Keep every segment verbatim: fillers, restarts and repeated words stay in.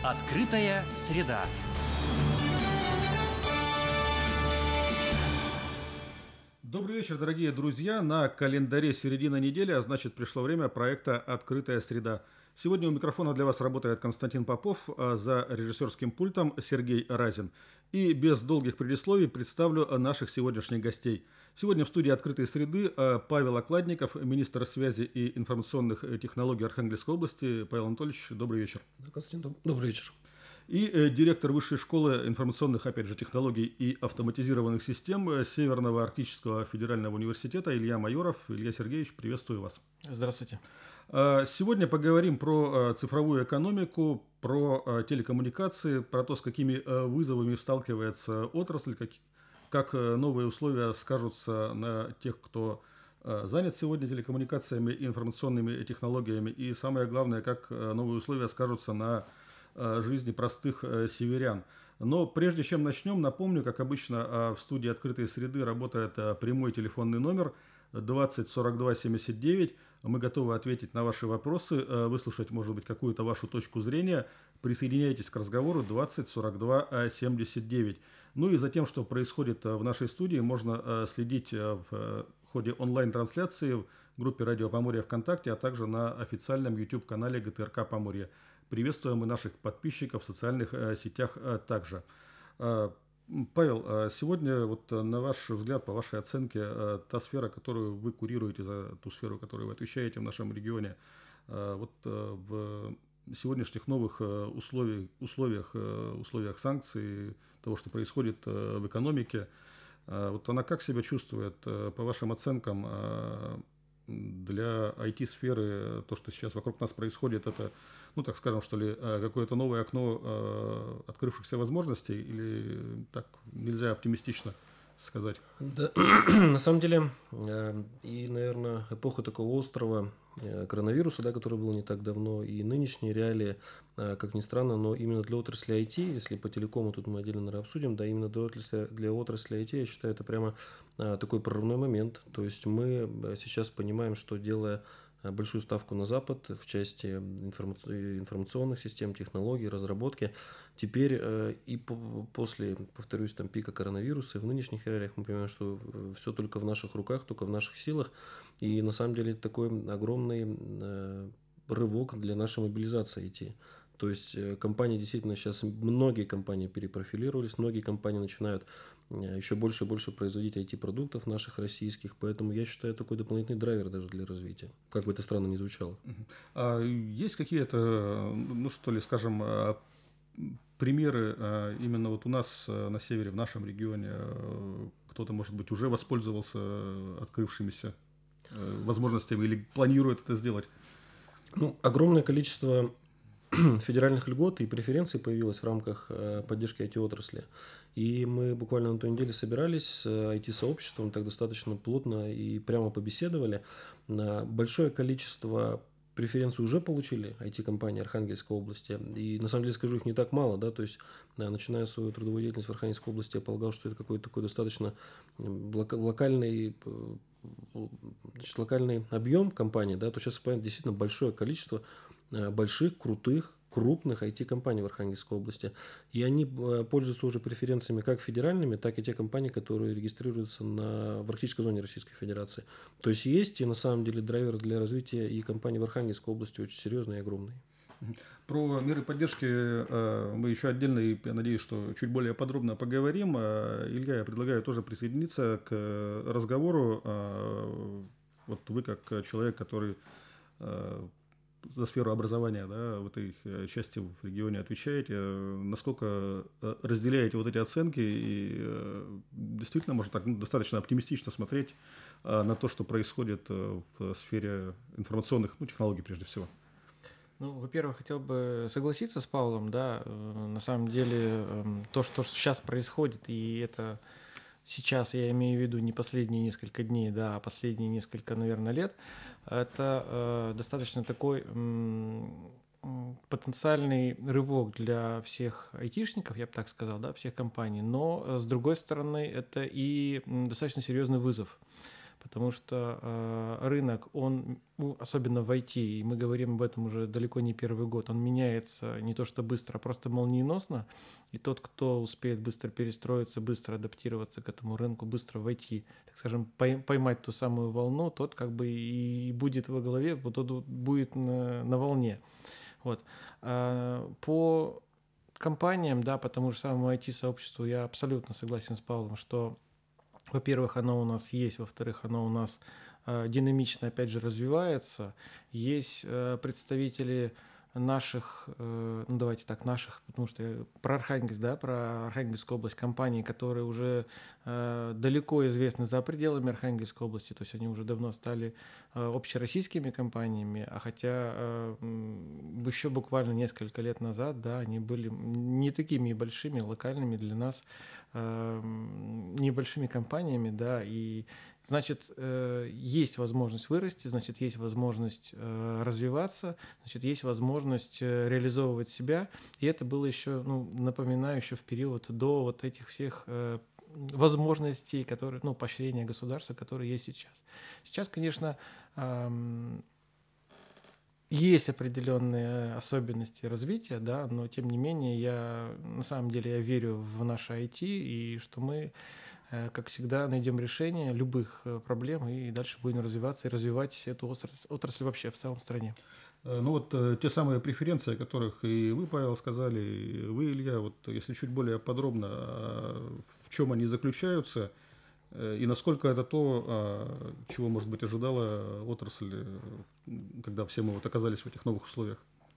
Открытая среда. Добрый вечер, дорогие друзья. На календаре середина недели, а значит, пришло время проекта «Открытая среда». Сегодня у микрофона для вас работает Константин Попов, а за режиссерским пультом Сергей Разин. И без долгих предисловий представлю наших сегодняшних гостей. Сегодня в студии «Открытой среды» Павел Окладников, министр связи и информационных технологий Архангельской области. Павел Анатольевич, добрый вечер. Да, Константин, добрый вечер. И э, директор Высшей школы информационных, опять же, технологий и автоматизированных систем Северного Арктического федерального университета Илья Майоров. Илья Сергеевич, приветствую вас. Здравствуйте. Сегодня поговорим про цифровую экономику, про телекоммуникации, про то, с какими вызовами сталкивается отрасль, как, как новые условия скажутся на тех, кто занят сегодня телекоммуникациями и информационными технологиями, и самое главное, как новые условия скажутся на жизни простых северян. Но прежде чем начнем, напомню, как обычно, в студии «Открытой среды» работает прямой телефонный номер двадцать сорок два семьдесят девять. Мы готовы ответить на ваши вопросы, выслушать, может быть, какую-то вашу точку зрения. Присоединяйтесь к разговору двадцать сорок два семьдесят девять. Ну и за тем, что происходит в нашей студии, можно следить в ходе онлайн-трансляции в группе «Радио Поморье» ВКонтакте, а также на официальном YouTube-канале ГТРК Поморье. Приветствуем и наших подписчиков в социальных сетях также. Павел, сегодня вот на ваш взгляд, по вашей оценке, та сфера, которую вы курируете, за ту сферу, которую вы отвечаете в нашем регионе, вот в сегодняшних новых условиях, условиях, условиях санкций, того, что происходит в экономике, вот она как себя чувствует, по вашим оценкам, для ай ти-сферы, то, что сейчас вокруг нас происходит, это, ну, так скажем, что ли, какое-то новое окно открывшихся возможностей, или так нельзя оптимистично сказать? Да, на самом деле, и, наверное, эпоха такого острого коронавируса, да, который был не так давно, и нынешние реалии, как ни странно, но именно для отрасли ай ти, если по телекому тут мы отдельно, наверное, обсудим, да, именно для отрасли, для отрасли ай ти, я считаю, это прямо такой прорывной момент. То есть мы сейчас понимаем, что, делая большую ставку на Запад в части информационных систем, технологий, разработки. Теперь и после, повторюсь, там, пика коронавируса, и в нынешних реалиях мы понимаем, что все только в наших руках, только в наших силах. И на самом деле это такой огромный рывок для нашей мобилизации ай ти. То есть компании действительно сейчас, многие компании перепрофилировались, многие компании начинают еще больше и больше производить ай ти-продуктов наших российских, поэтому я считаю, такой дополнительный драйвер даже для развития, как бы это странно ни звучало. А есть какие-то, ну что ли, скажем, примеры именно вот у нас на севере, в нашем регионе, кто-то, может быть, уже воспользовался открывшимися возможностями или планирует это сделать? Ну, огромное количество федеральных льгот и преференций появилось в рамках поддержки ай ти-отрасли. И мы буквально на той неделе собирались с ай ти-сообществом, так достаточно плотно и прямо побеседовали. Большое количество преференций уже получили ай ти-компании Архангельской области. И на самом деле, скажу, их не так мало. Да? То есть, начиная свою трудовую деятельность в Архангельской области, я полагал, что это какой-то такой достаточно локальный, значит, локальный объем компаний, да, то сейчас действительно большое количество больших, крутых, крупных ай ти-компаний в Архангельской области. И они пользуются уже преференциями как федеральными, так и те компании, которые регистрируются на, в арктической зоне Российской Федерации. То есть есть и на самом деле драйвер для развития и компаний в Архангельской области очень серьезный и огромный. Про меры поддержки мы еще отдельно, и я надеюсь, что чуть более подробно поговорим. Илья, я предлагаю тоже присоединиться к разговору. Вот вы как человек, который за сферу образования, да, в этой части в регионе отвечаете, насколько разделяете вот эти оценки и действительно можно так достаточно оптимистично смотреть на то, что происходит в сфере информационных, ну, технологий прежде всего? Ну, во-первых, хотел бы согласиться с Павлом, да, на самом деле то, что сейчас происходит, и это сейчас, я имею в виду не последние несколько дней, да, а последние несколько, наверное, лет, это э, достаточно такой м, потенциальный рывок для всех айтишников, я бы так сказал, да, всех компаний, но, с другой стороны, это и достаточно серьезный вызов. потому что э, рынок, он, ну, особенно в ай ти, и мы говорим об этом уже далеко не первый год, он меняется не то что быстро, а просто молниеносно, и тот, кто успеет быстро перестроиться, быстро адаптироваться к этому рынку, быстро войти, так скажем, поймать ту самую волну, тот как бы и будет во главе, вот тот будет на, на волне. Вот. А по компаниям, да, по тому же самому ай ти-сообществу я абсолютно согласен с Павлом, что, во-первых, оно у нас есть, во-вторых, оно у нас э, динамично, опять же, развивается. Есть э, представители наших, э, ну давайте так, наших, потому что я про Архангельск, да, про Архангельскую область, компаний, которые уже э, далеко известны за пределами Архангельской области, то есть они уже давно стали э, общероссийскими компаниями, а хотя э, еще буквально несколько лет назад, да, они были не такими большими, локальными для нас, э, небольшими компаниями, да, и значит, есть возможность вырасти, значит, есть возможность развиваться, значит, есть возможность реализовывать себя. И это было еще, ну, напоминаю, еще в период до вот этих всех возможностей, которые, ну, поощрения государства, которые есть сейчас. Сейчас, конечно, есть определенные особенности развития, да, но тем не менее я, на самом деле, я верю в наше ай ти, и что мы, как всегда, найдем решение любых проблем и дальше будем развиваться и развивать эту отрасль, отрасль вообще в целом стране. Ну вот те самые преференции, о которых и вы, Павел, сказали, и вы, Илья, вот если чуть более подробно, в чем они заключаются и насколько это то, чего, может быть, ожидала отрасль, когда все мы вот оказались в этих новых условиях?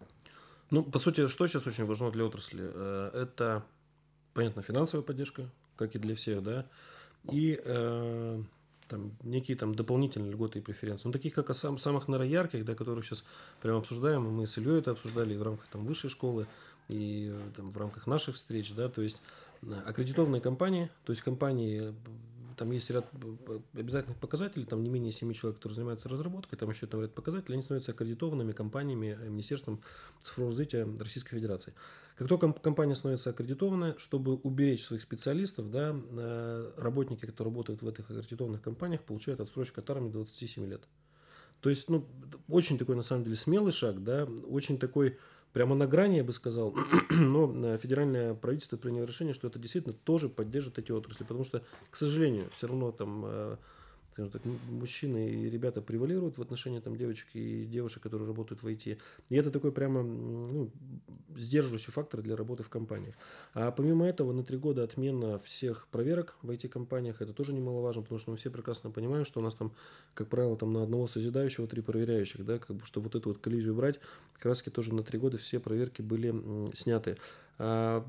Ну, по сути, что сейчас очень важно для отрасли? Это, понятно, финансовая поддержка, как и для всех, да, и э, там, некие там дополнительные льготы и преференции. Ну, таких, как сам, самых, наверное, ярких, да, которых сейчас прямо обсуждаем, мы с Ильей это обсуждали и в рамках там высшей школы, и там, в рамках наших встреч, да, то есть аккредитованные компании, то есть компании, там есть ряд обязательных показателей, там не менее семи человек, которые занимаются разработкой, там еще там ряд показателей, они становятся аккредитованными компаниями Министерством цифрового развития Российской Федерации. Как только компания становится аккредитованной, чтобы уберечь своих специалистов, да, работники, которые работают в этих аккредитованных компаниях, получают отсрочку от армии до двадцати семи лет. То есть, ну, очень такой, на самом деле, смелый шаг, да, очень такой, прямо на грани, я бы сказал, но федеральное правительство приняло решение, что это действительно тоже поддержит эти отрасли, потому что, к сожалению, все равно там, скажем так, мужчины и ребята превалируют в отношении там девочек и девушек, которые работают в ай ти. И это такой прямо, ну, сдерживающий фактор для работы в компаниях. А помимо этого, на три года отмена всех проверок в ай ти-компаниях, это тоже немаловажно, потому что мы все прекрасно понимаем, что у нас там, как правило, там на одного созидающего три проверяющих, да, как бы, чтобы вот эту вот коллизию брать, как раз таки тоже на три года все проверки были м, сняты. А,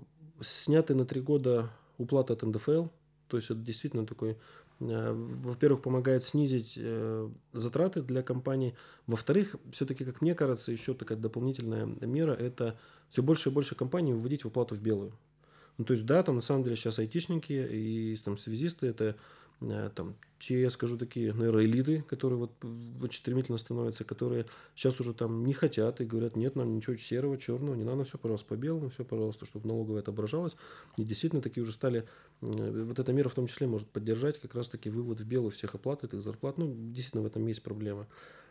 сняты на три года уплата от эн дэ эф эл, то есть это действительно такой, во-первых, помогает снизить э, затраты для компаний. Во-вторых, все-таки, как мне кажется, еще такая дополнительная мера – это все больше и больше компаний выводить в оплату в белую. Ну, то есть, да, там на самом деле сейчас айтишники и там связисты – это э, там, те, я скажу, такие, наверное, элиты, которые вот очень стремительно становятся, которые сейчас уже там не хотят и говорят, нет, нам ничего серого, черного, не надо, все, пожалуйста, по белому, все, пожалуйста, чтобы налоговое отображалось. И действительно такие уже стали, вот эта мера в том числе может поддержать как раз-таки вывод в белую всех оплат, этих зарплат. Ну, действительно, в этом есть проблема.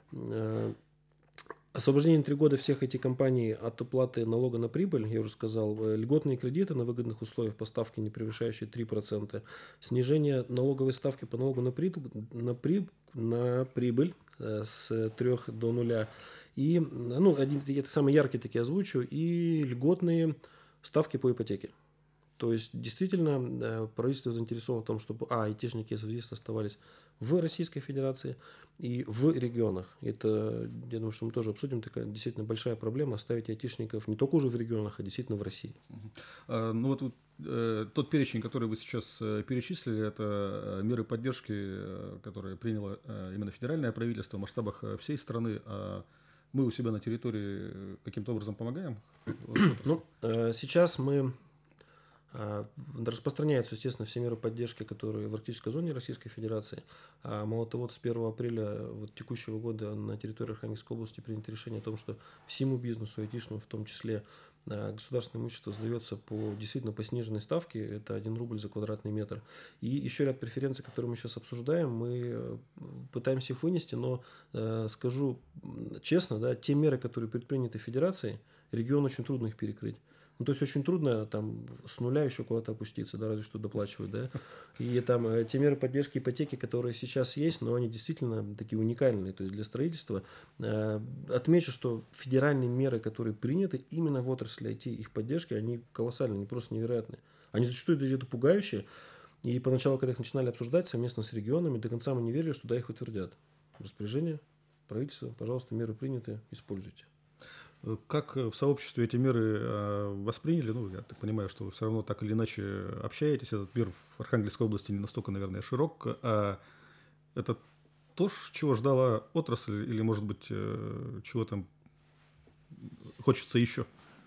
Освобождение на три года всех этих компаний от уплаты налога на прибыль, я уже сказал, льготные кредиты на выгодных условиях по ставке, не превышающие три процента, снижение налоговой ставки по налогу на, при, на, при, на прибыль с трёх до нуля, и, ну, один, это самые яркие такие озвучу, и льготные ставки по ипотеке. То есть, действительно, правительство заинтересовано в том, чтобы а, айтишники и связисты оставались в Российской Федерации и в регионах. Это, я думаю, что мы тоже обсудим, такая действительно большая проблема оставить айтишников не только уже в регионах, а действительно в России. А, ну вот э, тот перечень, который вы сейчас э, перечислили, это меры поддержки, э, которые приняло э, именно федеральное правительство в масштабах э, всей страны. А мы у себя на территории каким-то образом помогаем? Ну, э, сейчас мы... Распространяются, естественно, все меры поддержки, которые в арктической зоне Российской Федерации. А мало того, с первого апреля вот текущего года на территории Архангельской области принято решение о том, что всему бизнесу, айтишному в том числе, государственное имущество сдается по, действительно по сниженной ставке, это один рубль за квадратный метр. И еще ряд преференций, которые мы сейчас обсуждаем, мы пытаемся их вынести, но э, скажу честно, да, те меры, которые предприняты Федерацией, региону очень трудно их перекрыть. Ну, то есть очень трудно там с нуля еще куда-то опуститься, да, разве что доплачивать, да. И там э, те меры поддержки ипотеки, которые сейчас есть, но они действительно такие уникальные, то есть для строительства. Э, отмечу, что федеральные меры, которые приняты именно в отрасли ай ти, их поддержки, они колоссальные, они просто невероятные. Они зачастую даже это пугающие. И поначалу, когда их начинали обсуждать совместно с регионами, до конца мы не верили, что да, их утвердят. Распоряжение правительства, пожалуйста, меры приняты, используйте. Как в сообществе эти меры восприняли? Ну, я так понимаю, что вы все равно так или иначе общаетесь. Этот мир в Архангельской области не настолько, наверное, широк. А это то, чего ждала отрасль, или, может быть, чего там хочется еще?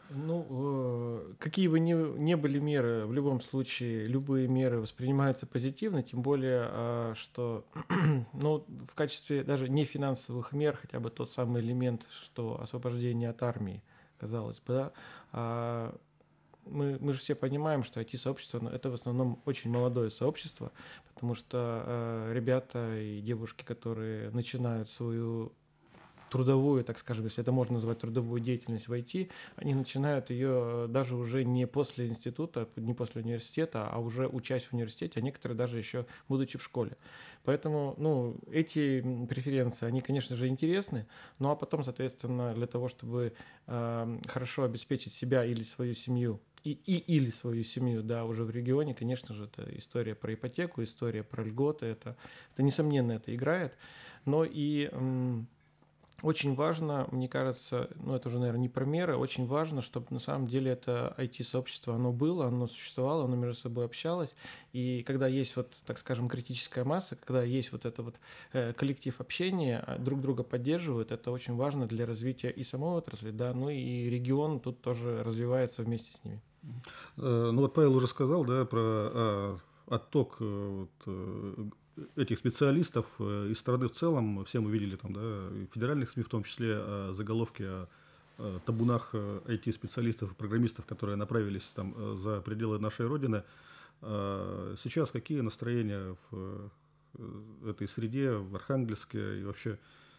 Ну, какие бы ни, ни были меры, в любом случае, любые меры воспринимаются позитивно, тем более, что ну, в качестве даже не финансовых мер, хотя бы тот самый элемент, что освобождение от армии, казалось бы, да, мы, мы же все понимаем, что ай ти-сообщество – это в основном очень молодое сообщество, потому что ребята и девушки, которые начинают свою трудовую, так скажем, если это можно назвать трудовую деятельность в ай ти, они начинают ее даже уже не после института, не после университета, а уже учась в университете, а некоторые даже еще будучи в школе. Поэтому, ну, эти преференции, они, конечно же, интересны, ну а потом, соответственно, для того, чтобы э, хорошо обеспечить себя или свою семью, и, и или свою семью, да, уже в регионе, конечно же, это история про ипотеку, история про льготы, это, это несомненно, это играет, но и м- очень важно, мне кажется, ну это уже, наверное, не про меры, очень важно, чтобы на самом деле это ай ти-сообщество, оно было, оно существовало, оно между собой общалось, и когда есть вот, так скажем, критическая масса, когда есть вот это вот э, коллектив общения, друг друга поддерживают, это очень важно для развития и самой отрасли, да, ну и регион тут тоже развивается вместе с ними. Ну вот Павел уже сказал, да, про а, отток вот, этих специалистов из страны в целом. Все мы видели там, да, федеральных СМИ в том числе заголовки о, о табунах ай ти-специалистов и программистов, которые направились там за пределы нашей Родины. Сейчас какие настроения в этой среде, в Архангельске, и вообще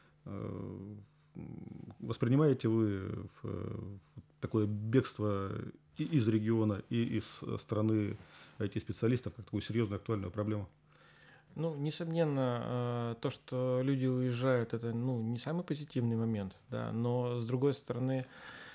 воспринимаете вы такое бегство и из региона, и из страны ай ти-специалистов как такую серьезную актуальную проблему? Ну, несомненно, то, что люди уезжают, это, ну, не самый позитивный момент, да, но с другой стороны,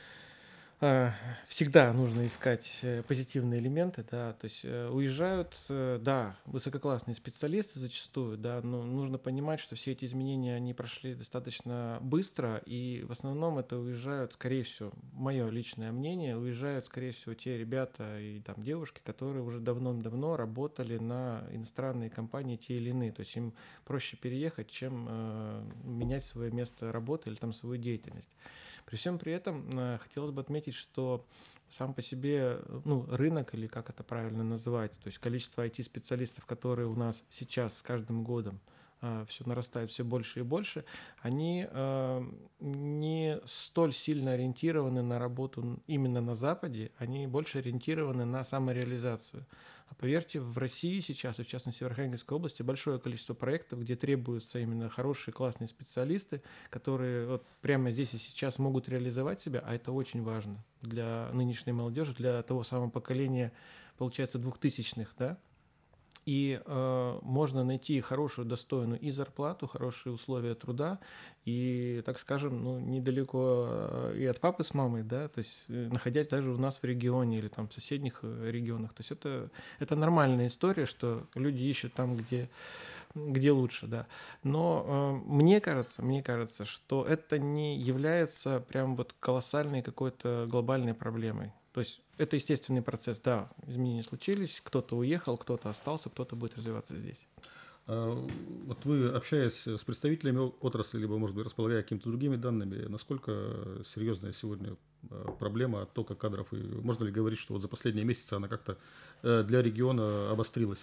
всегда нужно искать позитивные элементы, да, то есть уезжают, да, высококлассные специалисты зачастую, да, но нужно понимать, что все эти изменения, они прошли достаточно быстро, и в основном это уезжают, скорее всего, мое личное мнение, уезжают, скорее всего, те ребята и там девушки, которые уже давно-давно работали на иностранные компании те или иные, то есть им проще переехать, чем э, менять свое место работы или там свою деятельность. При всем при этом э, хотелось бы отметить, что сам по себе, ну, рынок, или как это правильно называть, то есть количество ай ти-специалистов, которые у нас сейчас с каждым годом э, все нарастает все больше и больше, они э, не столь сильно ориентированы на работу именно на Западе, они больше ориентированы на самореализацию. А поверьте, в России сейчас, и в частности в Архангельской области, большое количество проектов, где требуются именно хорошие, классные специалисты, которые вот прямо здесь и сейчас могут реализовать себя, а это очень важно для нынешней молодежи, для того самого поколения, получается, двухтысячных, да, и э, можно найти хорошую, достойную и зарплату, хорошие условия труда, и, так скажем, ну, недалеко и от папы с мамой, да, то есть находясь даже у нас в регионе или там в соседних регионах. То есть это, это нормальная история, что люди ищут там, где, где лучше, да. Но э, мне кажется, мне кажется, что это не является прям вот колоссальной какой-то глобальной проблемой. То есть это естественный процесс, да, изменения случились, кто-то уехал, кто-то остался, кто-то будет развиваться здесь. А вот вы, общаясь с представителями отрасли, либо, может быть, располагая какими-то другими данными, насколько серьезная сегодня проблема оттока кадров? И можно ли говорить, что вот за последние месяцы она как-то для региона обострилась?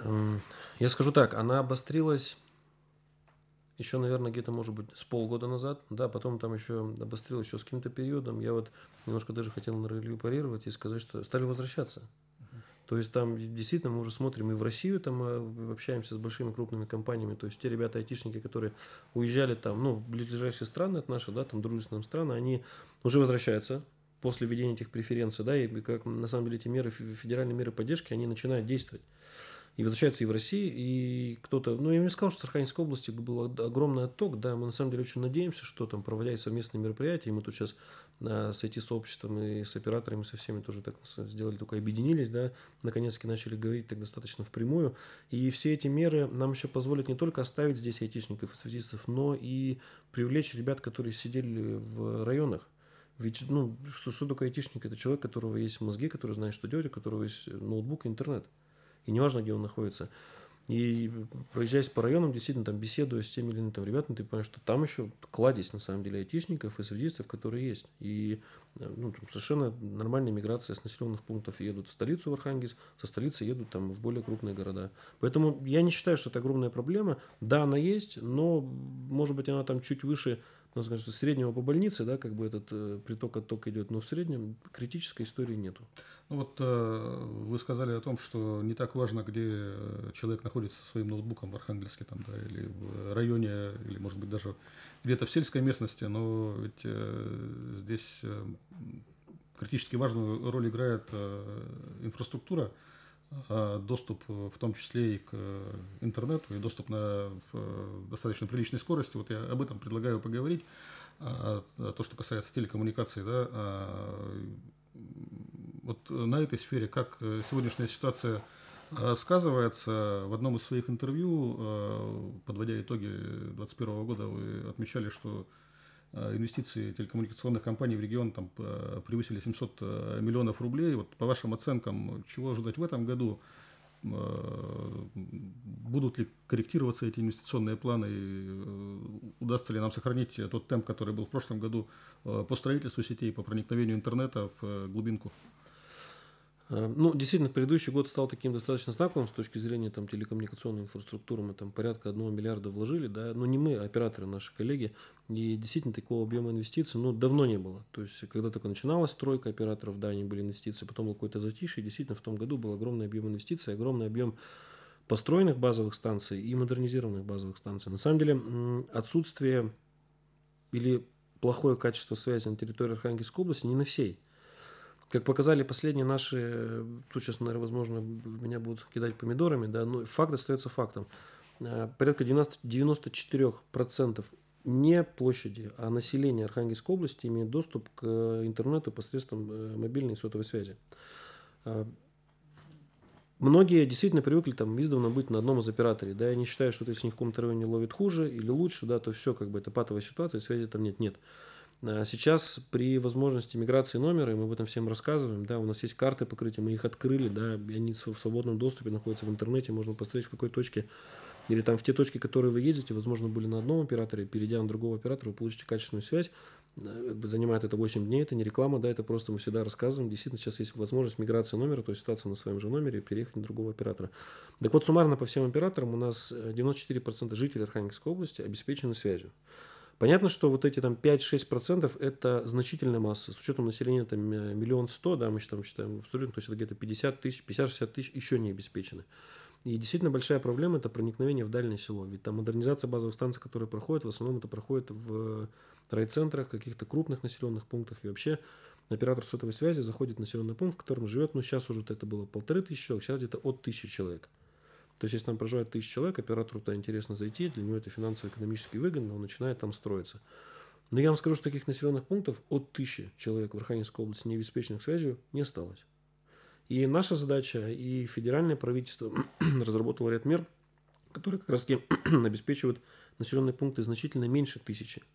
Я скажу так, она обострилась еще, наверное, где-то, может быть, с полгода назад, да, потом там еще обострилось еще с каким-то периодом. Я вот немножко даже хотел на Илью парировать и сказать, что стали возвращаться. То есть там действительно мы уже смотрим и в Россию, там мы общаемся с большими крупными компаниями, то есть те ребята, айтишники, которые уезжали там, ну, в ближайшие страны от наших, да, там дружественные страны, они уже возвращаются после введения этих преференций, да, и как на самом деле эти меры, федеральные меры поддержки, они начинают действовать. И возвращаются и в России, и кто-то... Ну, я не сказал, что в Архангельской области был огромный отток, да, мы на самом деле очень надеемся, что там, проводя совместные мероприятия, и мы тут сейчас а, с ай ти-сообществом и с операторами, со всеми тоже так сделали, только объединились, да, наконец-таки начали говорить так достаточно впрямую, и все эти меры нам еще позволят не только оставить здесь айтишников и связистов, но и привлечь ребят, которые сидели в районах. Ведь, ну, что, что такое айтишник? Это человек, у которого есть мозги, который знает, что делать, у которого есть ноутбук и интернет. И неважно, где он находится. И проезжаясь по районам, действительно, там, беседуя с теми или иными там, ребятами, ты понимаешь, что там еще кладезь, на самом деле, айтишников и связистов, которые есть. И ну, там совершенно нормальная миграция с населенных пунктов едут в столицу, в Архангельск, со столицы едут там, в более крупные города. Поэтому я не считаю, что это огромная проблема. Да, она есть, но, может быть, она там чуть выше, ну, скажем, среднего по больнице, да, как бы этот э, приток отток идет, но в среднем критической истории нету. Ну вот э, вы сказали о том, что не так важно, где человек находится со своим ноутбуком в Архангельске, там, да, или в районе, или, может быть, даже где-то в сельской местности, но ведь э, здесь э, критически важную роль играет э, инфраструктура, э, доступ в том числе и к интернету, и доступ на в достаточно приличной скорости. Вот я об этом предлагаю поговорить. А, а то, что касается телекоммуникаций, да, а, вот на этой сфере как сегодняшняя ситуация сказывается? В одном из своих интервью, подводя итоги две тысячи двадцать первого года, вы отмечали, что инвестиции телекоммуникационных компаний в регион там превысили семьсот миллионов рублей. Вот по вашим оценкам, чего ожидать в этом году? Будут ли корректироваться эти инвестиционные планы? И удастся ли нам сохранить тот темп, который был в прошлом году по строительству сетей, по проникновению интернета в глубинку? Ну, действительно, предыдущий год стал таким достаточно знаковым с точки зрения там, телекоммуникационной инфраструктуры. Мы там порядка одного миллиарда вложили, да, но не мы, а операторы, наши коллеги. И действительно, такого объема инвестиций ну, давно не было. То есть, когда только начиналась стройка операторов, да, они были инвестиции, потом был какой-то затишье. И действительно, в том году был огромный объем инвестиций, огромный объем построенных базовых станций и модернизированных базовых станций. На самом деле, отсутствие или плохое качество связи на территории Архангельской области не на всей. Как показали последние наши, тут сейчас, наверное, возможно, меня будут кидать помидорами, да, но факт остается фактом. Порядка девяносто четыре процента не площади, а населения Архангельской области имеет доступ к интернету посредством мобильной и сотовой связи. Многие действительно привыкли там издавна быть на одном из операторов. Да, я не считаю, что если они в каком-то районе ловят хуже или лучше, да, то все, как бы это патовая ситуация, связи там нет. Нет. Сейчас при возможности миграции номера, и мы об этом всем рассказываем, да, у нас есть карты покрытия, мы их открыли, да, они в свободном доступе находятся в интернете, можно посмотреть, в какой точке, или там в те точки, которые вы ездите, возможно, были на одном операторе, перейдя на другого оператора, вы получите качественную связь, занимает это восемь дней, это не реклама, да, это просто мы всегда рассказываем, действительно, сейчас есть возможность миграции номера, то есть остаться на своем же номере и переехать на другого оператора. Так вот, суммарно по всем операторам у нас девяносто четыре процента жителей Архангельской области обеспечены связью. Понятно, что вот эти там пять-шесть процентов это значительная масса. С учетом населения там миллион сто, да, мы там считаем абсолютно, то есть это где-то пятьдесят тысяч, пятьдесят-шестьдесят тысяч еще не обеспечены. И действительно большая проблема это проникновение в дальнее село. Ведь там модернизация базовых станций, которые проходят, в основном это проходит в райцентрах, каких-то крупных населенных пунктах. И вообще оператор сотовой связи заходит в населенный пункт, в котором живет, ну сейчас уже это было полторы тысячи человек, сейчас где-то от тысячи человек. То есть, если там проживает тысяча человек, оператору туда интересно зайти, для него это финансово-экономически выгодно, он начинает там строиться. Но я вам скажу, что таких населенных пунктов от тысячи человек в Архангельской области, не обеспеченных связью, не осталось. И наша задача, и федеральное правительство разработало ряд мер, которые как раз таки обеспечивают населенные пункты значительно меньше тысячи.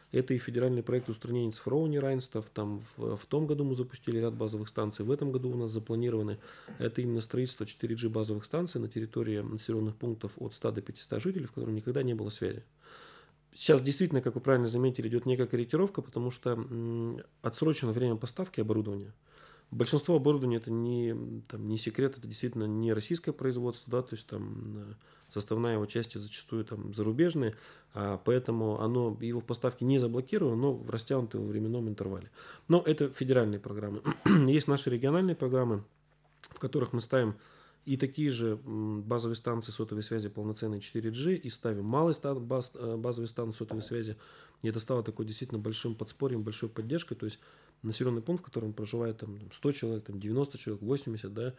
Это и федеральный проект устранения цифрового неравенства. Там в, в том году мы запустили ряд базовых станций. В этом году у нас запланированы. Это именно строительство четыре джи базовых станций на территории населенных пунктов от ста до пятисот жителей, в которых никогда не было связи. Сейчас действительно, как вы правильно заметили, идет некая корректировка, потому что м, отсрочено время поставки оборудования. Большинство оборудования это не, там, не секрет, это действительно не российское производство, да, то есть там составная его части зачастую там зарубежные, а поэтому оно, его поставки не заблокированы, но в растянутом временном интервале. Но это федеральные программы. Есть наши региональные программы, в которых мы ставим и такие же базовые станции сотовой связи полноценные четыре джи, и ставим малые стан, баз, базовые станции сотовой связи. И это стало такой действительно большим подспорьем, большой поддержкой. То есть населенный пункт, в котором проживает там, сто человек, там, девяносто человек, восемьдесят, да,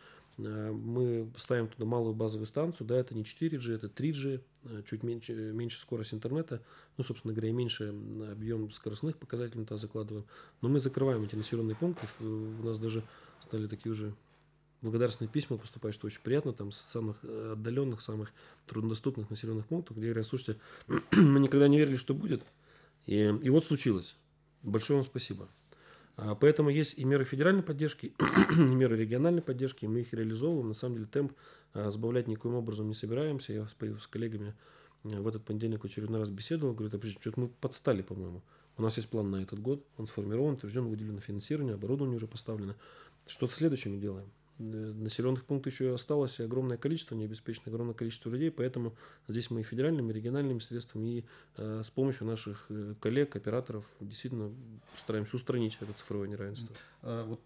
мы ставим туда малую базовую станцию, да, это не четыре джи, это три джи, чуть меньше, меньше скорость интернета, ну, собственно говоря, и меньше объем скоростных показателей мы туда закладываем. Но мы закрываем эти населенные пункты, у нас даже стали такие уже благодарственные письма поступают, что очень приятно, там, с самых отдаленных, самых труднодоступных населенных пунктов, где говорят, слушайте, мы никогда не верили, что будет, и, и вот случилось. Большое вам спасибо. Поэтому есть и меры федеральной поддержки, и меры региональной поддержки, и мы их реализовываем. На самом деле темп сбавлять никаким образом не собираемся. Я с коллегами в этот понедельник в очередной раз беседовал, говорю, что-то мы подстали, по-моему. У нас есть план на этот год, он сформирован, утвержден, выделено финансирование, оборудование уже поставлено. Что-то следующее мы делаем. Населенных пунктов еще осталось огромное количество, не обеспечено огромное количество людей, поэтому здесь мы и федеральными, и региональными средствами, и э, с помощью наших коллег, операторов действительно стараемся устранить это цифровое неравенство. А вот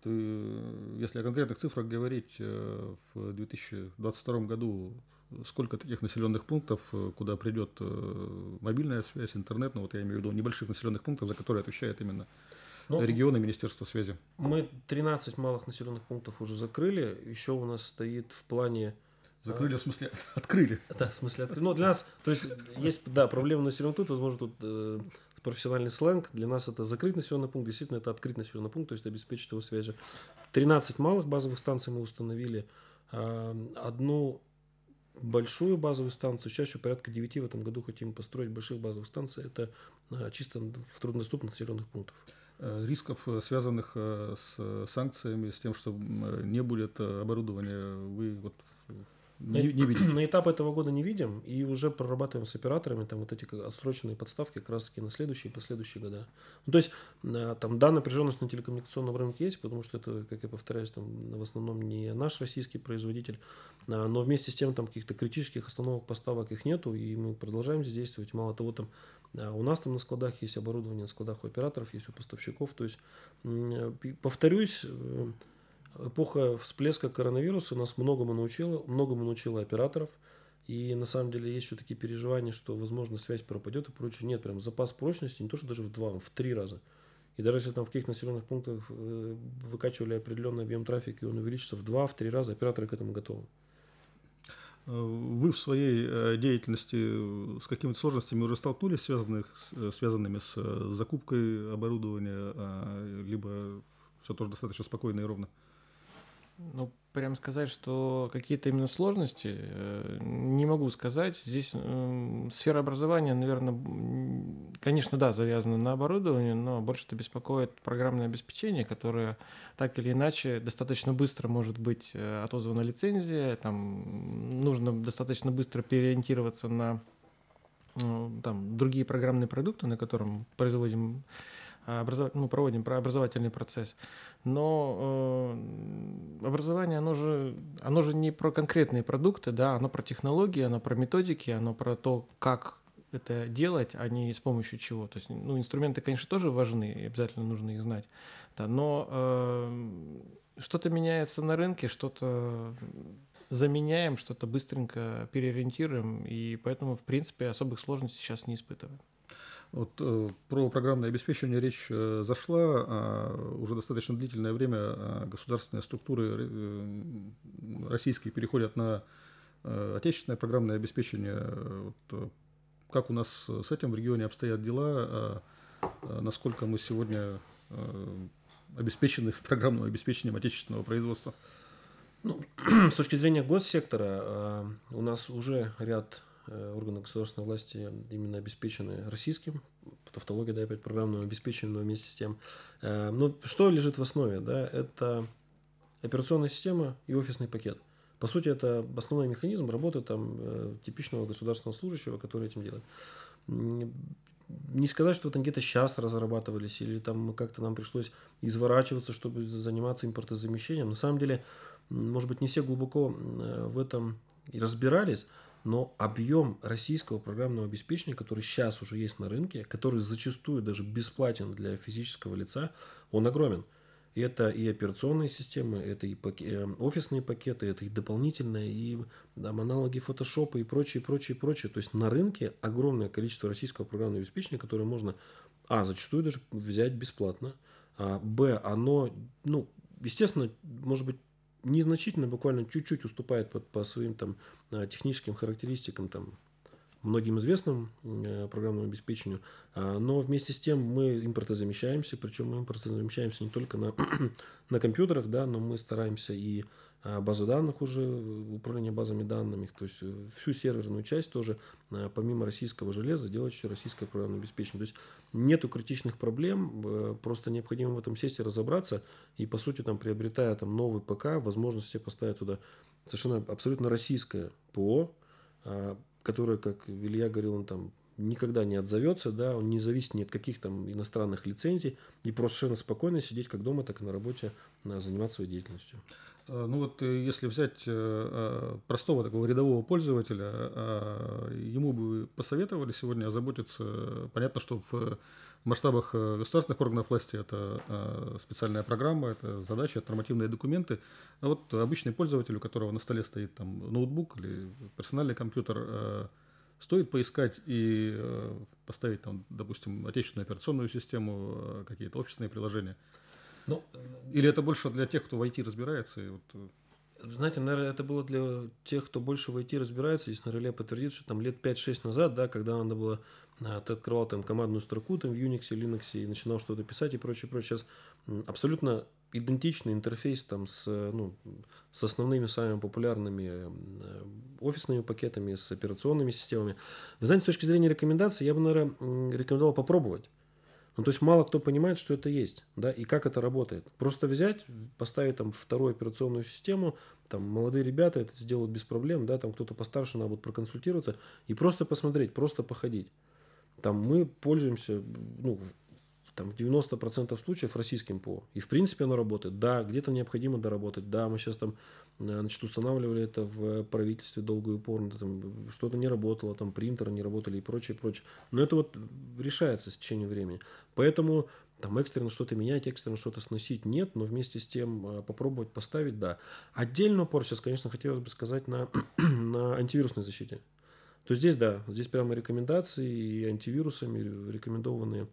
э, если о конкретных цифрах говорить, э, в две тысячи двадцать втором году сколько таких населенных пунктов, куда придет э, мобильная связь, интернет, ну вот я имею в виду небольших населенных пунктов, за которые отвечает именно Но регионы Министерства связи? Мы тринадцать малых населенных пунктов уже закрыли. Еще у нас стоит в плане... Закрыли, а, в смысле открыли? Да, в смысле открыли. Ну, для нас, то есть, есть, да, проблема населенных пунктов, возможно, тут э, профессиональный сленг. Для нас это закрыть населенный пункт, действительно, это открыть населенный пункт, то есть обеспечить его связью. тринадцать малых базовых станций мы установили. Э, одну большую базовую станцию, сейчас еще порядка девяти в этом году хотим построить больших базовых станций. Это э, чисто в труднодоступных населенных пунктах. Рисков, связанных с санкциями, с тем, что не будет оборудования, вы вот не, не видите? На этап этого года не видим, и уже прорабатываем с операторами там вот эти отсроченные подставки как раз таки на следующие и последующие года. Ну, то есть там да, напряженность на телекоммуникационном рынке есть, потому что это, как я повторяюсь, там, в основном не наш российский производитель, но вместе с тем там каких-то критических остановок поставок их нету, и мы продолжаем здесь действовать. Мало того, там у нас там на складах есть оборудование, на складах у операторов, есть у поставщиков. То есть, повторюсь, эпоха всплеска коронавируса нас многому научила, многому научила операторов. И на самом деле есть еще такие переживания, что, возможно, связь пропадет и прочее. Нет, прям запас прочности не то, что даже в два, в три раза. И даже если там в каких-то населенных пунктах выкачивали определенный объем трафика, и он увеличится в два, в три раза, операторы к этому готовы. Вы в своей деятельности с какими-то сложностями уже столкнулись, связанных, связанными с закупкой оборудования, либо все тоже достаточно спокойно и ровно? Ну, прям сказать, что какие-то именно сложности, не могу сказать. Здесь э, сфера образования, наверное, конечно, да, завязана на оборудовании, но больше-то беспокоит программное обеспечение, которое так или иначе достаточно быстро может быть отозвана лицензия, там нужно достаточно быстро переориентироваться на э, там, другие программные продукты, на котором производим Образов... ну, проводим образовательный процесс. Но э, образование, оно же, оно же не про конкретные продукты, да, оно про технологии, оно про методики, оно про то, как это делать, а не с помощью чего. То есть, ну, инструменты, конечно, тоже важны, и обязательно нужно их знать. Да, но э, что-то меняется на рынке, что-то заменяем, что-то быстренько переориентируем, и поэтому, в принципе, особых сложностей сейчас не испытываем. Вот э, про программное обеспечение речь э, зашла. А, уже достаточно длительное время а, государственные структуры э, российские переходят на э, отечественное программное обеспечение. Вот, э, как у нас с этим в регионе обстоят дела? А, а, насколько мы сегодня э, обеспечены программным обеспечением отечественного производства? Ну, с точки зрения госсектора э, у нас уже ряд органы государственной власти именно обеспечены российским, тавтология, да, опять программного обеспечения, но вместе с тем. Э, но что лежит в основе, да, это операционная система и офисный пакет. По сути, это основной механизм работы там, э, типичного государственного служащего, который этим делает. Не сказать, что там где-то сейчас разрабатывались, или там как-то нам пришлось изворачиваться, чтобы заниматься импортозамещением. На самом деле, может быть, не все глубоко в этом и разбирались, но объем российского программного обеспечения, который сейчас уже есть на рынке, который зачастую даже бесплатен для физического лица, он огромен. И это и операционные системы, это и пакет, офисные пакеты, это и дополнительные, и там, аналоги фотошопа и прочее, прочее, прочее. То есть на рынке огромное количество российского программного обеспечения, которое можно, а, зачастую даже взять бесплатно, а, б, оно, ну, естественно, может быть, незначительно, буквально чуть-чуть уступает по, по своим там техническим характеристикам, там, многим известным э, программному обеспечению, а, но вместе с тем мы импортозамещаемся, причем мы импортозамещаемся не только на, на компьютерах, да, но мы стараемся и а, базы данных уже, управление базами данными, то есть всю серверную часть тоже, а, помимо российского железа, делать еще российское программное обеспечение. То есть нету критичных проблем, э, просто необходимо в этом сесть и разобраться, и по сути там, приобретая там, новый ПК, возможность себе поставить туда совершенно абсолютно российское ПО, а, которое, как Илья говорил, он там никогда не отзовется, да, он не зависит ни от каких там иностранных лицензий, и просто совершенно спокойно сидеть как дома, так и на работе, заниматься своей деятельностью. Ну вот если взять простого такого рядового пользователя, ему бы посоветовали сегодня озаботиться, понятно, что в масштабах государственных органов власти это специальная программа, это задачи, это нормативные документы, а вот обычный пользователь, у которого на столе стоит там ноутбук или персональный компьютер, стоит поискать и поставить там, допустим, отечественную операционную систему, какие-то офисные приложения. Ну, или это больше для тех, кто в ай ти разбирается? И вот... Знаете, наверное, это было для тех, кто больше в ай ти разбирается. Здесь, наверное, Илья подтвердит, что там лет пять-шесть назад, да, когда надо было, ты открывал там командную строку там, в Unix, Linux и начинал что-то писать и прочее, прочее. Сейчас абсолютно идентичный интерфейс там, с, ну, с основными самыми популярными офисными пакетами, с операционными системами. Вы знаете, с точки зрения рекомендаций, я бы, наверное, рекомендовал попробовать. Ну, то есть мало кто понимает, что это есть, да, и как это работает. Просто взять, поставить там вторую операционную систему, там молодые ребята это сделают без проблем, да, там кто-то постарше надо будет проконсультироваться и просто посмотреть, просто походить. Там мы пользуемся, ну, там в девяноста процентах случаев российским ПО. И в принципе оно работает. Да, где-то необходимо доработать. Да, мы сейчас там, значит, устанавливали это в правительстве долго и упорно. Там что-то не работало, там принтеры не работали и прочее, прочее. Но это вот решается с течением времени. Поэтому там экстренно что-то менять, экстренно что-то сносить нет, но вместе с тем попробовать поставить, да. Отдельный упор сейчас, конечно, хотелось бы сказать на, на антивирусной защите. То есть здесь, да, здесь прямо рекомендации и антивирусами рекомендованные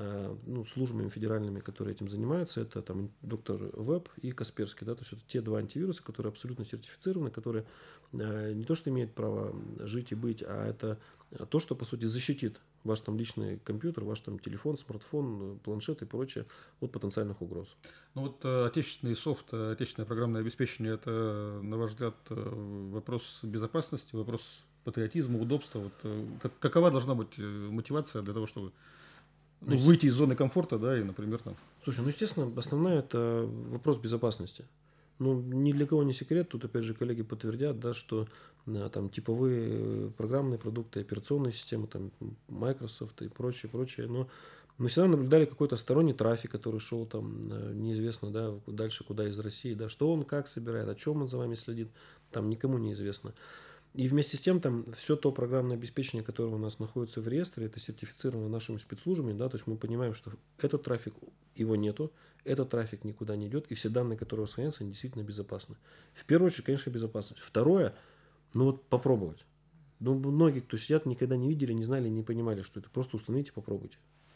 ну, службами федеральными, которые этим занимаются, это там доктор Веб и Касперский, да, то есть это те два антивируса, которые абсолютно сертифицированы, которые э, не то что имеют право жить и быть, а это то, что по сути защитит ваш там личный компьютер, ваш там телефон, смартфон, планшет и прочее от потенциальных угроз. Ну вот э, отечественный софт, отечественное программное обеспечение, это, на ваш взгляд, вопрос безопасности, вопрос патриотизма, удобства. Вот, э, как, какова должна быть мотивация для того, чтобы Ну, выйти из зоны комфорта, да, и, например, там... Слушай, ну, естественно, основное это вопрос безопасности. Ну, ни для кого не секрет, тут, опять же, коллеги подтвердят, да, что там типовые программные продукты, операционные системы, там, Microsoft и прочее, прочее, но мы всегда наблюдали какой-то сторонний трафик, который шел там, неизвестно, да, дальше куда из России, да, что он как собирает, о чем он за вами следит, там никому неизвестно. И вместе с тем, там, все то программное обеспечение, которое у нас находится в реестре, это сертифицировано нашими спецслужбами, да, то есть мы понимаем, что этот трафик, его нету, этот трафик никуда не идет, и все данные, которые сохраняются, они действительно безопасны. В первую очередь, конечно, безопасность. Второе, ну вот попробовать. Ну, многие, кто сидят, никогда не видели, не знали, не понимали, что это. Просто установите, попробуйте.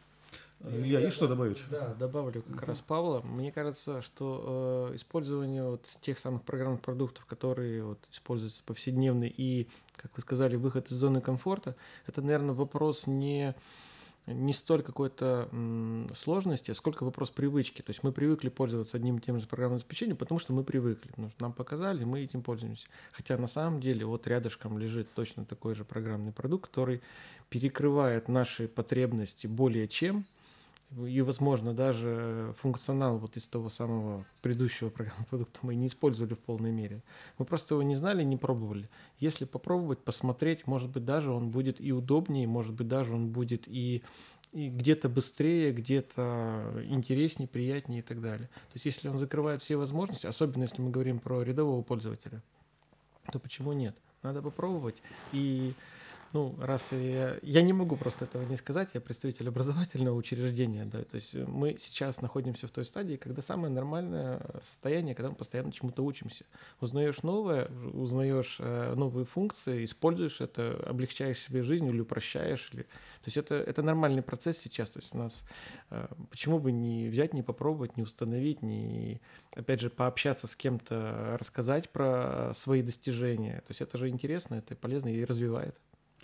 Илья, есть что добавить? Да, добавлю как раз Павла. Мне кажется, что э, использование вот тех самых программных продуктов, которые вот, используются повседневно, и, как вы сказали, выход из зоны комфорта, это, наверное, вопрос не не столь какой-то м, сложности, сколько вопрос привычки. То есть мы привыкли пользоваться одним и тем же программным обеспечением, потому что мы привыкли, потому что нам показали, мы этим пользуемся. Хотя на самом деле вот рядышком лежит точно такой же программный продукт, который перекрывает наши потребности более чем, и, возможно, даже функционал вот из того самого предыдущего программного продукта мы не использовали в полной мере. Мы просто его не знали, не пробовали. Если попробовать, посмотреть, может быть, даже он будет и удобнее, может быть, даже он будет и, и где-то быстрее, где-то интереснее, приятнее и так далее. То есть, если он закрывает все возможности, особенно если мы говорим про рядового пользователя, то почему нет? Надо попробовать. И ну, раз я, я не могу просто этого не сказать, я представитель образовательного учреждения, да, то есть мы сейчас находимся в той стадии, когда самое нормальное состояние, когда мы постоянно чему-то учимся. Узнаешь новое, узнаешь э, новые функции, используешь это, облегчаешь себе жизнь или упрощаешь. Или... То есть это, это нормальный процесс сейчас, то есть у нас э, почему бы не взять, не попробовать, не установить, не, опять же, пообщаться с кем-то, рассказать про свои достижения. То есть это же интересно, это полезно и развивает.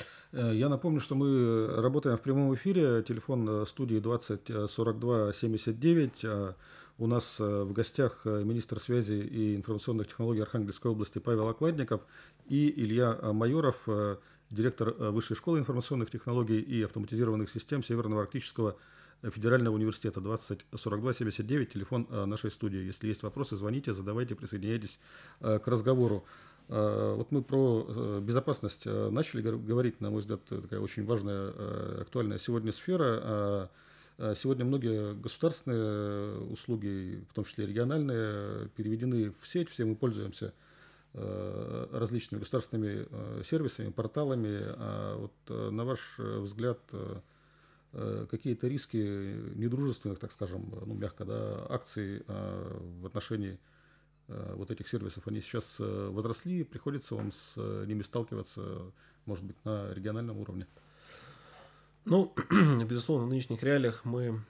Я напомню, что мы работаем в прямом эфире. Телефон студии двадцать сорок два семьдесят девять. У нас в гостях министр связи и информационных технологий Архангельской области Павел Окладников и Илья Майоров, директор Высшей школы информационных технологий и автоматизированных систем Северного Арктического федерального университета. Двадцать сорок два семьдесят девять, телефон нашей студии. Если есть вопросы, звоните, задавайте, присоединяйтесь к разговору. Вот мы про безопасность начали говорить, на мой взгляд, такая очень важная, актуальная сегодня сфера. Сегодня многие государственные услуги, в том числе региональные, переведены в сеть, все мы пользуемся различными государственными сервисами, порталами. Вот на ваш взгляд, какие-то риски недружественных, так скажем, ну, мягко, да, акций в отношении вот этих сервисов, они сейчас возросли, приходится вам с ними сталкиваться, может быть, на региональном уровне? Ну, безусловно, в нынешних реалиях мы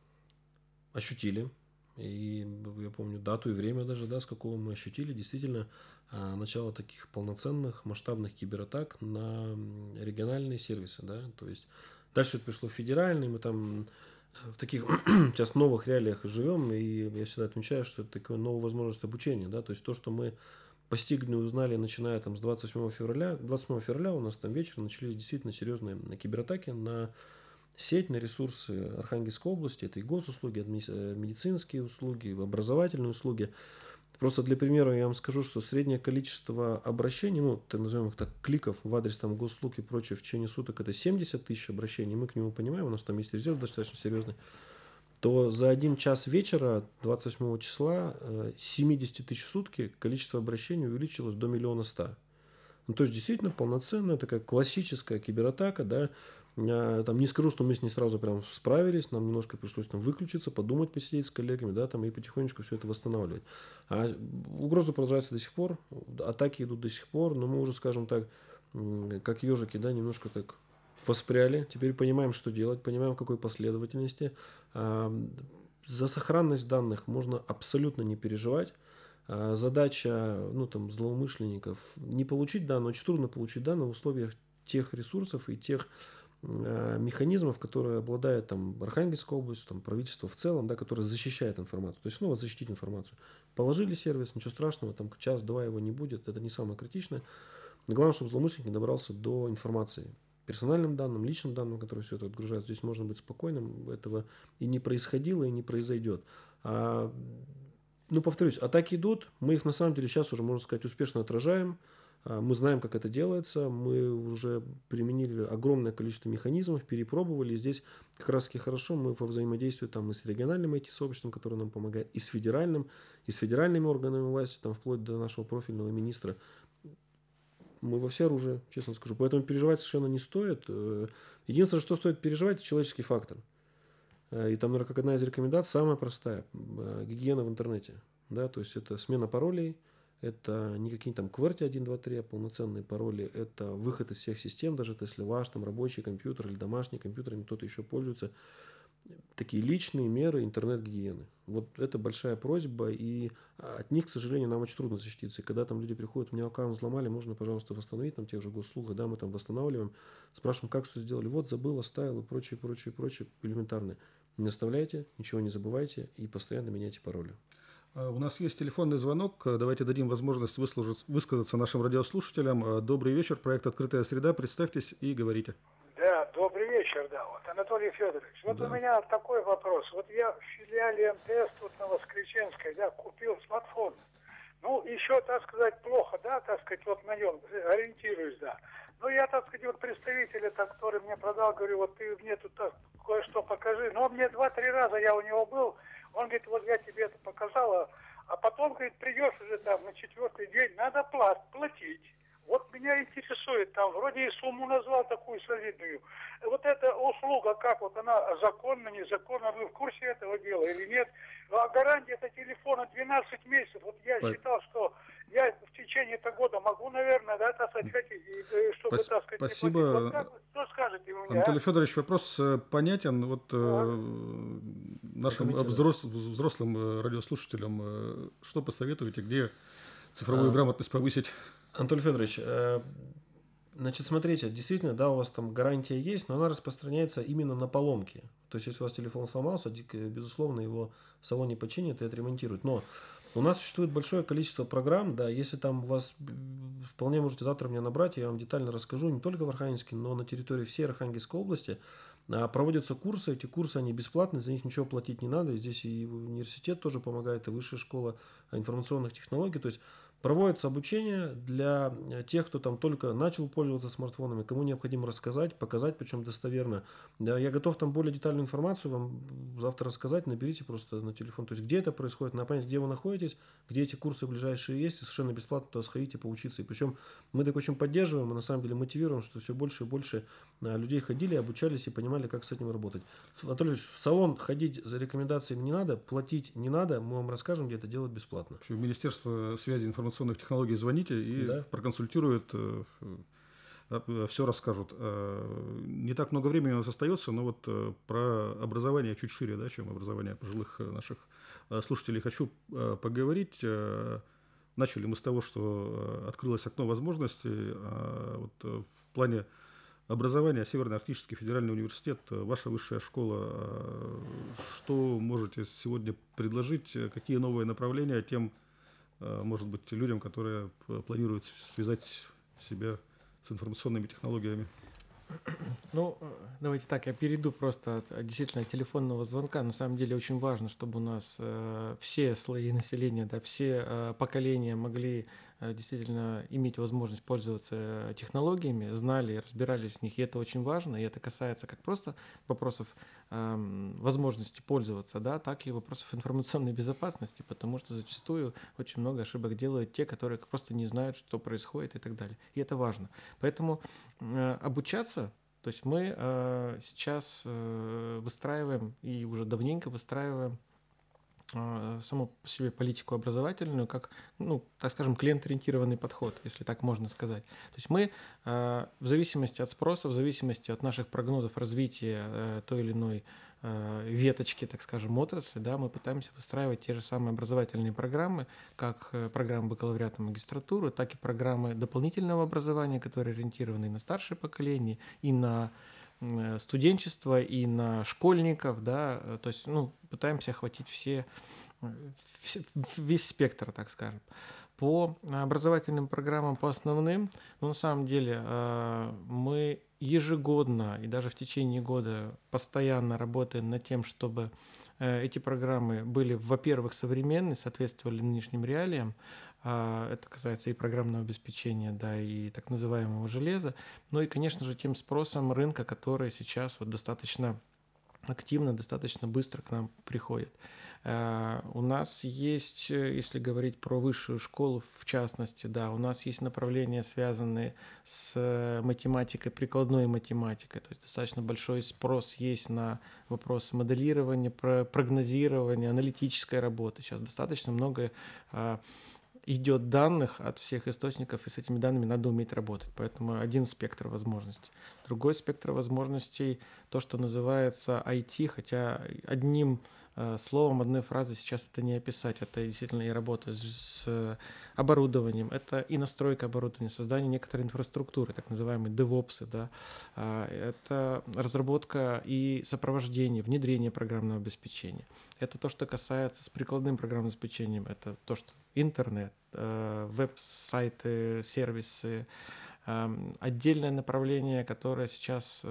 ощутили, и я помню дату и время даже, да, с какого мы ощутили, действительно, начало таких полноценных масштабных кибератак на региональные сервисы, да, то есть дальше это пришло в федеральный, мы там в таких сейчас новых реалиях живем, и я всегда отмечаю, что это такая новая возможность обучения, да, то есть то, что мы постигли и узнали, начиная там с двадцать восьмого февраля, двадцать восьмого февраля у нас там вечером начались действительно серьезные кибератаки на сеть, на ресурсы Архангельской области, это и госуслуги, медицинские услуги, образовательные услуги. Просто для примера я вам скажу, что среднее количество обращений, ну, так назовем их так, кликов в адрес там госуслуг и прочее в течение суток это семьдесят тысяч обращений, мы к нему понимаем, у нас там есть резерв достаточно серьезный, то за один час вечера двадцать восьмого числа семьдесят тысяч в сутки количество обращений увеличилось до миллиона ста. Ну, то есть действительно полноценная такая классическая кибератака, да. Я, там, не скажу, что мы с ней сразу прям справились, нам немножко пришлось там выключиться, подумать, посидеть с коллегами, да, там, и потихонечку все это восстанавливать. А угроза продолжается до сих пор, атаки идут до сих пор, но мы уже, скажем так, как ежики, да, немножко так воспряли, теперь понимаем, что делать, понимаем, в какой последовательности. За сохранность данных можно абсолютно не переживать. Задача, ну, там, злоумышленников не получить данные, очень трудно получить данные в условиях тех ресурсов и тех механизмов, которые обладает там Архангельская область, там, правительство в целом, да, которое защищает информацию. То есть снова защитить информацию. Положили сервис, ничего страшного, там час-два его не будет, это не самое критичное. Главное, чтобы злоумышленник не добрался до информации. Персональным данным, личным данным, которые все это отгружают. Здесь можно быть спокойным, этого и не происходило, и не произойдет. А, ну, повторюсь, атаки идут, мы их на самом деле сейчас уже, можно сказать, успешно отражаем. Мы знаем, как это делается, мы уже применили огромное количество механизмов, перепробовали. И здесь как раз таки хорошо мы во взаимодействии там и с региональным ай ти-сообществом, которое нам помогает, и с федеральным, и с федеральными органами власти, там, вплоть до нашего профильного министра. Мы во всеоружие, честно скажу. Поэтому переживать совершенно не стоит. Единственное, что стоит переживать, это человеческий фактор. И там, наверное, как одна из рекомендаций, самая простая. Гигиена в интернете. Да, то есть это смена паролей. Это не какие-нибудь там кверти один, два, три, а полноценные пароли. Это выход из всех систем, даже если ваш там рабочий компьютер или домашний компьютер, им кто-то еще пользуется. такие личные меры интернет-гигиены. Вот это большая просьба, и от них, к сожалению, нам очень трудно защититься. И когда там люди приходят, у меня аккаунт взломали, можно, пожалуйста, восстановить, там тех же госуслуг, да, мы там восстанавливаем, спрашиваем, как что сделали, вот забыл, оставил и прочее, прочее, прочее, элементарно. Не оставляйте, ничего не забывайте и постоянно меняйте пароли. У нас есть телефонный звонок. Давайте дадим возможность высказаться нашим радиослушателям. Добрый вечер. Проект «Открытая среда». Представьтесь и говорите. Да, добрый вечер, да. Вот, Анатолий Федорович, вот Да. у меня такой вопрос. Вот я в филиале эм тэ эс тут на Воскресенской, да, купил смартфон. Ну, еще, так сказать, плохо, да, так сказать, вот на нем ориентируюсь, да. Ну, я, так сказать, вот представителя, так, который мне продал, говорю, вот ты мне тут так, кое-что покажи. Но мне два-три раза я у него был, он говорит, вот я тебе это показала, а потом, говорит, придешь уже там на четвертый день, надо плат, платить. Вот меня интересует, там вроде и сумму назвал такую солидную. Вот эта услуга, как вот она законна, незаконна, вы в курсе этого дела или нет? А гарантия это телефона двенадцать месяцев. Вот я По... считал, что я в течение этого года могу, наверное, да, так сказать, хотеть, чтобы, Пас... так сказать, Спасибо. не платить. Вот как, что скажете вы мне? Анатолий А? Федорович, вопрос понятен. Вот э, нашим взрос... взрослым радиослушателям что посоветуете, где цифровую а... грамотность повысить? Анатолий Федорович, значит, смотрите, действительно, да, у вас там гарантия есть, но она распространяется именно на поломки. То есть, если у вас телефон сломался, безусловно, его в салоне починят и отремонтируют. Но у нас существует большое количество программ, да, если там у вас, вполне можете завтра меня набрать, я вам детально расскажу, не только в Архангельске, но на территории всей Архангельской области проводятся курсы, эти курсы, они бесплатные, за них ничего платить не надо, и здесь и университет тоже помогает, и высшая школа информационных технологий, то есть проводится обучение для тех, кто там только начал пользоваться смартфонами, кому необходимо рассказать, показать, причем достоверно. Да, я готов там более детальную информацию вам завтра рассказать, наберите просто на телефон, то есть где это происходит, надо понять, где вы находитесь, где эти курсы ближайшие есть, и совершенно бесплатно туда сходите, поучиться. И причем мы так очень поддерживаем и на самом деле мотивируем, что все больше и больше людей ходили, обучались и понимали, как с этим работать. Анатолий Ильич, в салон ходить за рекомендациями не надо, платить не надо, мы вам расскажем, где это делать бесплатно. Министерство связи информационных технологий звоните и да. проконсультируют, все расскажут. Не так много времени у нас остается, но вот про образование чуть шире, да, чем образование пожилых наших слушателей хочу поговорить. Начали мы с того, что открылось окно возможностей. Вот в плане образования Северно-Арктический федеральный университет, ваша высшая школа, что можете сегодня предложить, какие новые направления тем, может быть, людям, которые планируют связать себя с информационными технологиями? Ну, давайте так, я перейду просто от действительно телефонного звонка. На самом деле очень важно, чтобы у нас э, все слои населения, да, все э, поколения могли э, действительно иметь возможность пользоваться технологиями, знали, разбирались в них, и это очень важно, и это касается как просто вопросов э, возможности пользоваться, да, так и вопросов информационной безопасности, потому что зачастую очень много ошибок делают те, которые просто не знают, что происходит и так далее, и это важно. Поэтому э, обучаться. То есть мы э, сейчас э, выстраиваем и уже давненько выстраиваем э, саму по себе политику образовательную как, ну, так скажем, клиент-ориентированный подход, если так можно сказать. То есть мы э, в зависимости от спроса, в зависимости от наших прогнозов развития э, той или иной э, веточки, так скажем, отрасли, да, мы пытаемся выстраивать те же самые образовательные программы, как э, программы бакалавриата, магистратуры, так и программы дополнительного образования, которые ориентированы и на старшее поколение, и на э, студенчество, и на школьников, да, то есть, ну, пытаемся охватить все, все, весь спектр, так скажем. По образовательным программам, по основным, ну, на самом деле э, мы ежегодно и даже в течение года постоянно работаем над тем, чтобы э, эти программы были, во-первых, современны, соответствовали нынешним реалиям. Э, это касается и программного обеспечения, да, и так называемого железа. Ну и, конечно же, тем спросом рынка, который сейчас вот достаточно активно, достаточно быстро к нам приходит. Uh, у нас есть, если говорить про высшую школу, в частности, да, у нас есть направления, связанные с математикой, прикладной математикой, то есть достаточно большой спрос есть на вопросы моделирования, прогнозирования, аналитической работы. Сейчас достаточно много uh, идет данных от всех источников, и с этими данными надо уметь работать. Поэтому один спектр возможностей. Другой спектр возможностей, то, что называется ай ти, хотя одним э, словом, одной фразой сейчас это не описать. Это действительно и работа с, с оборудованием, это и настройка оборудования, создание некоторой инфраструктуры, так называемые девопсы, да. А, это разработка и сопровождение, внедрение программного обеспечения. Это то, что касается с прикладным программным обеспечением, это то, что интернет, веб-сайты, сервисы, отдельное направление, которое сейчас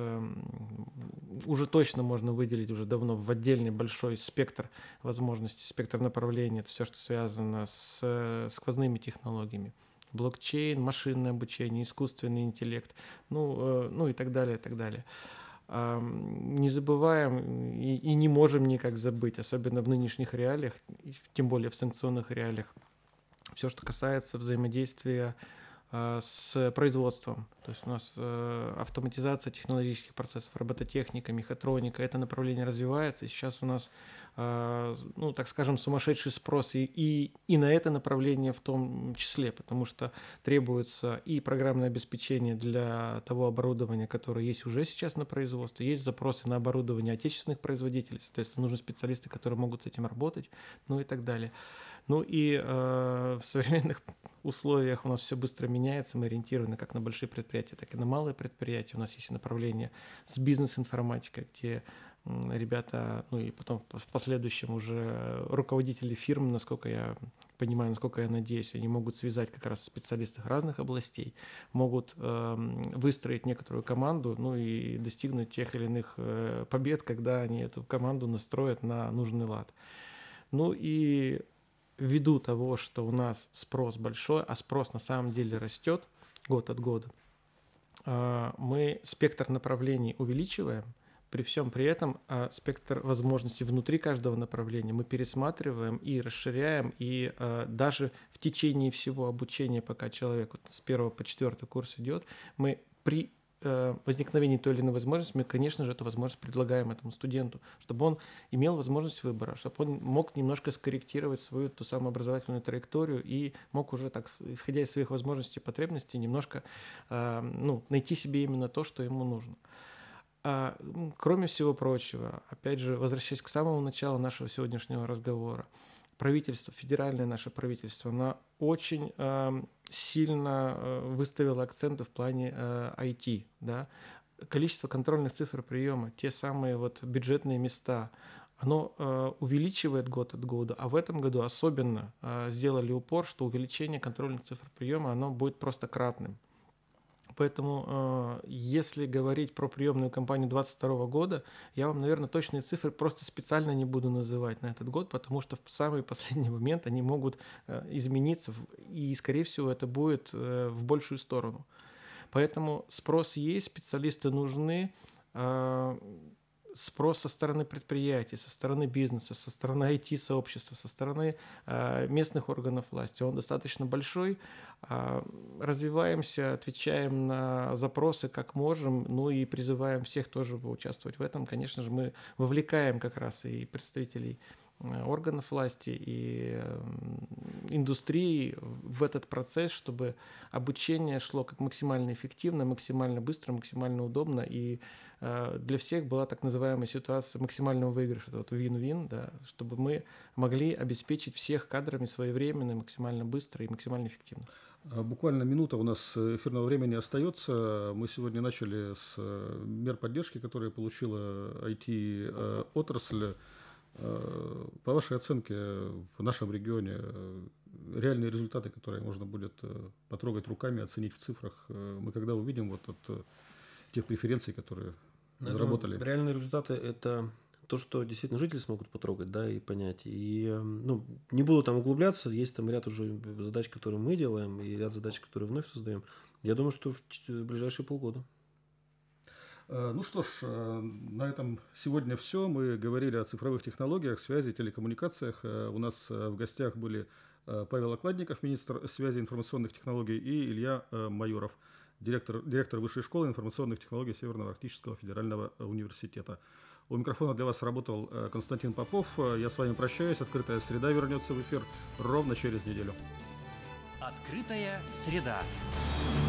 уже точно можно выделить уже давно в отдельный большой спектр возможностей, спектр направлений, это все, что связано с сквозными технологиями. Блокчейн, машинное обучение, искусственный интеллект, ну, ну и так далее, и так далее. Не забываем и, и не можем никак забыть, особенно в нынешних реалиях, тем более в санкционных реалиях, все, что касается взаимодействия э, с производством. То есть у нас э, автоматизация технологических процессов, робототехника, мехатроника, это направление развивается, и сейчас у нас, э, ну, так скажем, сумасшедший спрос и, и, и на это направление в том числе, потому что требуется и программное обеспечение для того оборудования, которое есть уже сейчас на производстве, есть запросы на оборудование отечественных производителей, соответственно, нужны специалисты, которые могут с этим работать, ну и так далее. Ну и э, в современных условиях у нас все быстро меняется, мы ориентированы как на большие предприятия, так и на малые предприятия. У нас есть направление с бизнес-информатикой, где м, ребята, ну и потом в последующем уже руководители фирм, насколько я понимаю, насколько я надеюсь, они могут связать как раз специалистов разных областей, могут э, выстроить некоторую команду, ну и достигнуть тех или иных э, побед, когда они эту команду настроят на нужный лад. Ну и ввиду того, что у нас спрос большой, а спрос на самом деле растет год от года, мы спектр направлений увеличиваем, при всем при этом спектр возможностей внутри каждого направления мы пересматриваем и расширяем, и даже в течение всего обучения, пока человек вот с первого по четвертый курс идет, мы при возникновении той или иной возможности, мы, конечно же, эту возможность предлагаем этому студенту, чтобы он имел возможность выбора, чтобы он мог немножко скорректировать свою ту самую образовательную траекторию и мог уже так, исходя из своих возможностей и потребностей, немножко ну, найти себе именно то, что ему нужно. А, кроме всего прочего, опять же, возвращаясь к самому началу нашего сегодняшнего разговора, правительство, федеральное наше правительство, оно очень э, сильно э, выставило акценты в плане э, ай ти, да? Количество контрольных цифр приема, те самые вот бюджетные места, оно э, увеличивает год от года, а в этом году особенно э, сделали упор, что увеличение контрольных цифр приема, оно будет просто кратным. Поэтому, если говорить про приемную кампанию двадцать второго года, я вам, наверное, точные цифры просто специально не буду называть на этот год, потому что в самый последний момент они могут измениться, и, скорее всего, это будет в большую сторону. Поэтому спрос есть, специалисты нужны, спрос со стороны предприятий, со стороны бизнеса, со стороны ай ти-сообщества, со стороны э, местных органов власти. Он достаточно большой. Э, развиваемся, отвечаем на запросы как можем, ну и призываем всех тоже поучаствовать в этом. Конечно же, мы вовлекаем как раз и представителей органов власти и индустрии в этот процесс, чтобы обучение шло как максимально эффективно, максимально быстро, максимально удобно, и для всех была так называемая ситуация максимального выигрыша, это вот win-win, да, чтобы мы могли обеспечить всех кадрами своевременно, максимально быстро и максимально эффективно. Буквально минута у нас эфирного времени остается. Мы сегодня начали с мер поддержки, которые получила ай ти-отрасль. По вашей оценке, в нашем регионе реальные результаты, которые можно будет потрогать руками, оценить в цифрах, мы когда увидим вот от тех преференций, которые Я заработали? Думаю, реальные результаты – это то, что действительно жители смогут потрогать, да, и понять. И, ну, не буду там углубляться, есть там ряд уже задач, которые мы делаем, и ряд задач, которые вновь создаем. Я думаю, что в ближайшие полгода. Ну что ж, на этом сегодня все. Мы говорили о цифровых технологиях, связи, телекоммуникациях. У нас в гостях были Павел Окладников, министр связи и информационных технологий, и Илья Майоров, директор, директор Высшей школы информационных технологий Северного Арктического федерального университета. У микрофона для вас работал Константин Попов. Я с вами прощаюсь. Открытая среда вернется в эфир ровно через неделю. Открытая среда.